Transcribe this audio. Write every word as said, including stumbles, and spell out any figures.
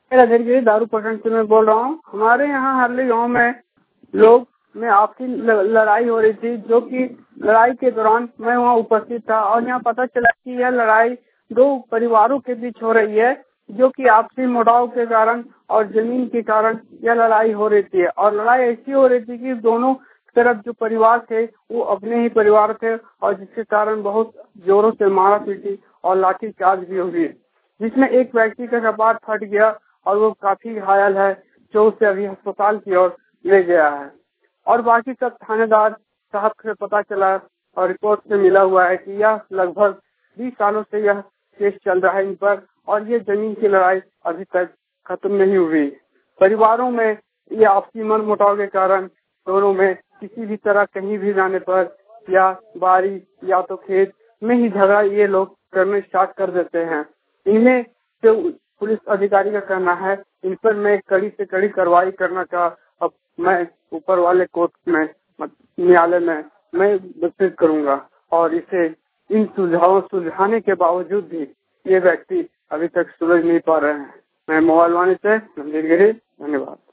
मेरा धीरे दारू प्रखंड से मैं बोल रहा हूँ। हमारे यहाँ हरली गांव में लोग में आपसी लड़ाई हो रही थी, जो कि लड़ाई के दौरान मैं वहाँ उपस्थित था और यहाँ पता चला कि यह लड़ाई दो परिवारों के बीच हो रही है, जो कि आपसी मुड़ाव के कारण और जमीन के कारण यह लड़ाई हो रही थी। और लड़ाई ऐसी हो रही थी कि दोनों तरफ जो परिवार थे वो अपने ही परिवार थे, और जिसके कारण बहुत जोरों से मारा पीटी और लाठी चार्ज भी हुई, जिसमें एक व्यक्ति का कपाट फट गया और वो काफी घायल है, जो उसे अभी अस्पताल की ओर ले गया है। और बाकी सब थानेदार साहब से पता चला और रिपोर्ट से मिला हुआ है कि यह लगभग बीस सालों से यह केस चल रहा है इन पर, और ये जमीन की लड़ाई अभी तक खत्म नहीं हुई। परिवारों में ये आपसी मन मुटाव के कारण दोनों में किसी भी तरह कहीं भी जाने पर या बारी या तो खेत में ही झगड़ा ये लोग करने स्टार्ट कर देते हैं। इनमें जो पुलिस अधिकारी का कहना है, इन पर मैं कड़ी से कड़ी कार्रवाई करना का अब मैं ऊपर वाले कोर्ट में न्यायालय में मैं विस्तृत करूंगा। और इसे इन सुझावों सुलझाने के बावजूद भी ये व्यक्ति अभी तक सुलझ नहीं पा रहे हैं। मैं मोबाइल वाणी से मंदिर गिरी, धन्यवाद।